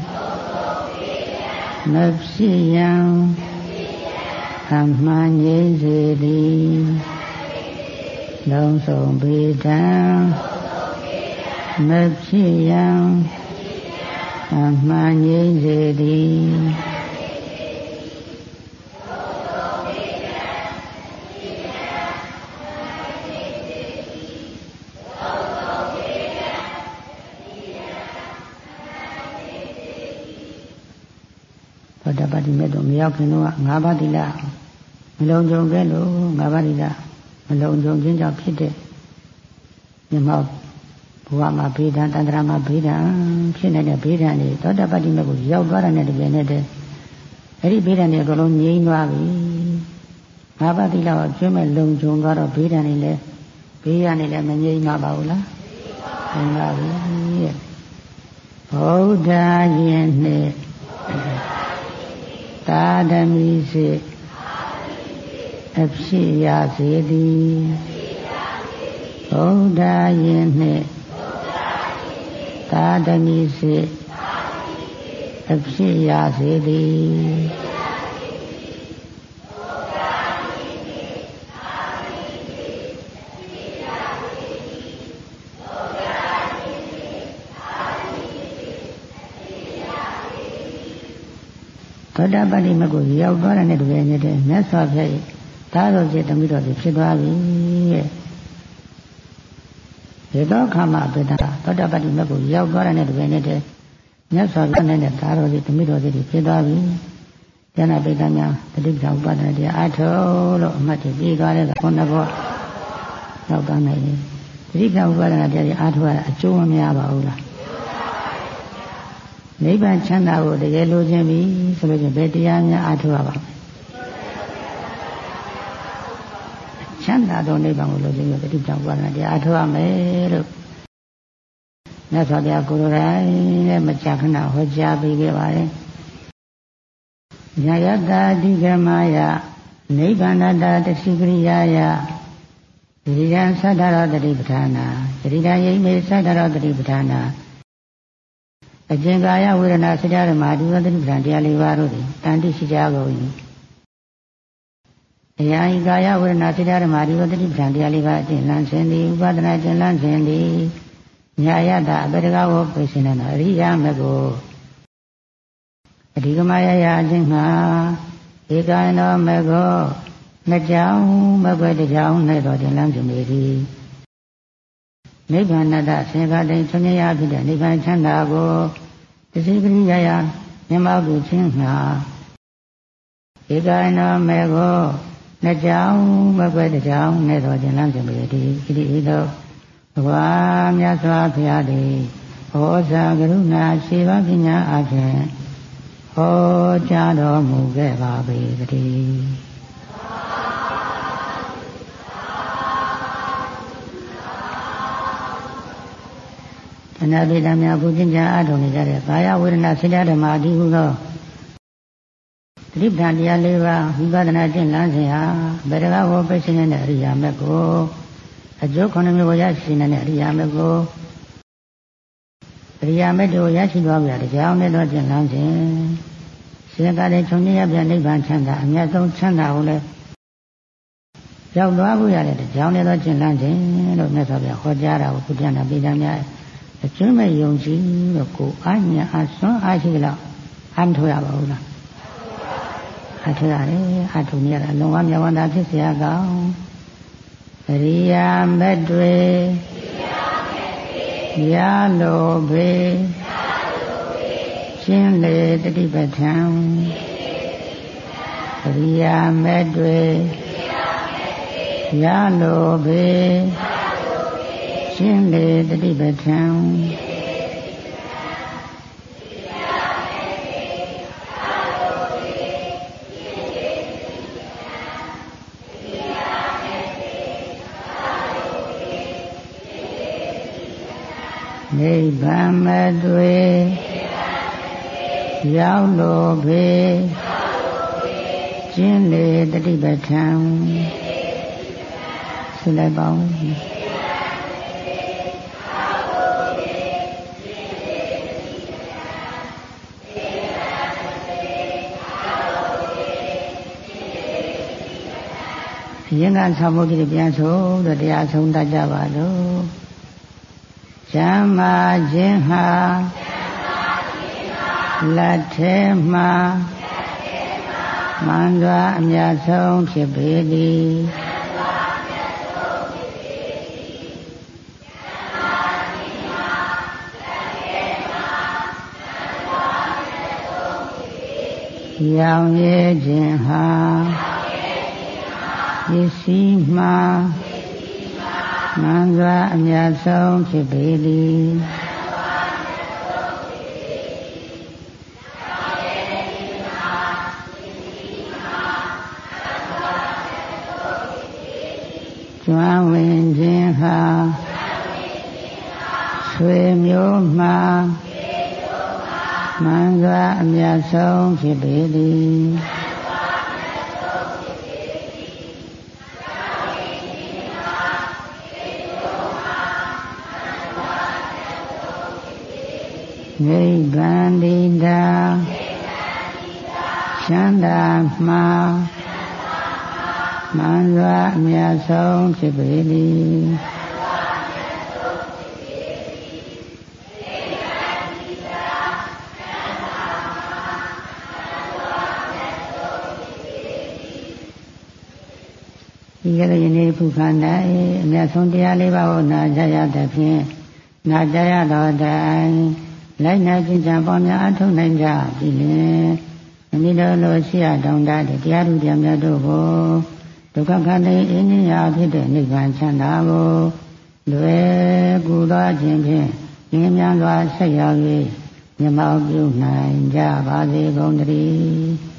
မဖြစ်ယံအမှန်ငြိမ်းစေသည်လုံးစုံဗေဒံမဖြစ်ယံအမှန်ငြိမ်းစေသည်သောတာပတိမေတို့မရောက်ခင်တော့ငါးပါးသီလမလုံခြုံခဲ့လို့ငါးပါးသီလမလုံခြုံခြင်းကြောင့်ဖြစ်တဲ့မြတ်ဘဝမှာဘေးဒဏ်တန္တရာမှာဘေးဒဏ်ဖြစ်နေတဲ့ဘေးဒဏ်တွေသောတာပတိမေကိုရောက်သွားတဲ့တကယ်နဲ့တဲ့အဲ့ဒီဘေးဒဏ်တွေအကုန်လုံးငြိမ်းသွားပြီငါးပါးသီလကိုကျွမ်းမဲ့လုံခြုံသွားတော့ဘေးဒဏ်တွေလည်းဘေးရနေလည်းမငြိမ်းပါဘူးလားငြိမ်းပါပြီတဲ့ဗုဒ္ဓရင်နှင့်သာဓမိစေအဖြစ်ရစေသည်ဗုဒ္ဓရင်နှင့်သာဓမိစေအဖြစ်ရစေသည်သောတာပတိမကိုရောက်သွားတဲ့တပည့်နေတဲ့မြတ်စွာဘုရားရဲ့သာတော်စေတမိတော်ဖြစ်သွားပြီတဲ့ဒီတော့ခါမှပေတာသောတာပတိမကိုရောက်သွားတဲ့တပည့်နေတဲ့မြတ်စွာဘုရားနဲ့သာတော်စေတမိတော်ဖြစ်သွားပြီဉာဏပိဋကများတတိပ္ပံဥပဒနာတရားအထုလို့အမှတ်တပြီးသွားတဲ့ခုနဘောရောက်သွားနိုင်တယ်တတိပ္ပံဥပဒနာတရားအထုရအကျိုးမများပါဘူးလားနိဗ္ဗာန်ချမ်းသာကိုတကယ်လိုချင်ပြီဆိုလို့ချင်းဘယ်တရားများအားထုတ်ရပါ့မလဲချမ်းသာသောနိဗ္ဗာန်ကိုလိုချင်ပြီးတတိပ္ပံဥပါဒနာတရားအားထုတ်ရမယ်လို့မြတ်စွာဘုရားကိုယ်တော်တိုင်နဲ့မကြာခဏဟောကြားပေးခဲ့ပါတယ်ညာယတအဓိကမယနိဗ္ဗာန်တတသိကရိယာယသတိယံသတ္တရောတတိပဋ္ဌာနာသတိတယိမေသတ္တရောတတိပဋ္ဌာနာအကျင့်ကာယဝေဒနာစိတ္တဓမ္မာဒီဝတ္တိပ္ပံတရားလေးပါးတို့သည်တန်တိရှိကြကုန်၏အရာဤကာယဝေဒနာစိတ္တဓမ္မာဒီဝတ္တိပ္ပံတရားလေးပါးအကျင့်လန်းခြင်းသည်ဥပဒနာကျင့်လန်းခြင်းသည်ညာယတအပတကဝောပိစိဏနာအရိယာမကိုအဓိကမယယအခြင်းငှာဧကံသောမကောနှစ်ကြောင်းမကွဲတစ်ကြောင်းနဲ့တော်ကျင့်လန်းခြင်းသည်နိဗ္ဗာန်တဆင်္ကာတိဆွေရဖြစ်တဲ့နိဗ္ဗာန်ချမ်းသာကိုတသိကရိယာယမြတ်မောက်ကိုချင်းငှာဧကံသောမေကိုနှစ်ကြောင်းမကွဲတစ်ကြောင်းနဲ့တော်ကျင့်လန်းခြင်းသည်ဣတိဤသို့ဘဝမြတ်စွာဘုရားသည်ဟောစာကရုဏာရှိပါပညာအဖြင့်ဟောကြားတော်မူခဲ့ပါပေတည်းအနာပိတများဘုရင်ကြအားထုတ်နေကြတဲ့ကာယဝေဒနာစိတ္တဓမ္မာဒီဟုသောသတိပဋ္ဌာန်တရားလေးပါးဝိပဿနာကျင့်လန်းစဉ်ဟာဘယ်တကားဟောပိစိနေတဲ့အရိယာမက်ကိုအကျိုးခုနှစ်မျိုးကိုရရှိနေတဲ့အရိယာမက်ကိုအရိယာမက်တို့ရရှိသွားပြီတရားနဲ့တော့ကျင့်လန်းစဉ်ရှင်ကလည်းခြုံရပြနိဗ္ဗာန်ချမ်းသာအမြတ်ဆုံးချမ်းသာကိုလည်းရောက်သွားဖို့ရတဲ့ကြောင်းလည်းတော့ကျင့်လန်းခြင်းလို့မြတ်စွာဘုရားဟောကြားတာကိုဘုရားနာပိဋကများအကျွမ်းမဲ့ယုံကြည်လို့ကိုအာညာအစွမ်းအားရှိကြလောက်အမ်းထောရပါဘူးလားအထောရတယ်အထုံရတာလုံဝမြောဝန္တာဖြစ်เสียကောင်းအရိယာမက်တွေရလိုဘေရှင်းလေတတိပဋ္ဌာန်အရိယာမက်တွေရလိုဘေရှင်းလေတတိပဋ္ဌာန်နိဗ္ဗာန်မတွေရောက်လို့ဘေကျင်းလေတတိပဋ္ဌာန်ဆိုလိုက်ပါဦးရင်ကသမှုကြီးပြန်ဆိုတော့တရားဆုံးတတ်ကြပါလို့ကျမ်းမာခြင်းဟာလက်ထဲမှာမန္တရာအမြတ်ဆုံးဖြစ်ပေသည်ရောင်ရည်ခြင်းဟာပစ္စည်းမှာမန္တရာအမြတ်ဆုံးဖြစ်ပေသည်ကျွမ်းဝင်ခြင်းဟာဆွေမျိုးမှာမန္တရာအမြတ်ဆုံးဖြစ်ပေသည်နိဗ္ဗာန်တိတာချမ်းသာမှာမန္တရာအမြတ်ဆုံးဖြစ်ပေသည်ဒီကနေ့ယနေ့ဖူခန္ဓာအမြတ်ဆုံးတရားလေးပါးကိုနာကြားရတဲ့ဖြင့်နာကြားရတော့တိုင်လိုက်နာကျင့်ကြံပေါ်များအထောက်နိုင်ကြပြီလေအမိတော်လိုရှိရတောင်းတတဲ့တရားသူတရားများတို့ကိုဒုက္ခခန္ဓာအင်းဉာဏ်ဖြစ်တဲ့နိဗ္ဗာန်ချမ်းသာကိုလွယ်ကူသောခြင်းဖြင့်ဉာဏ်များစွာဆက်ရောက်၍မြတ်မောပြုနိုင်ကြပါစေကုန်သတည်း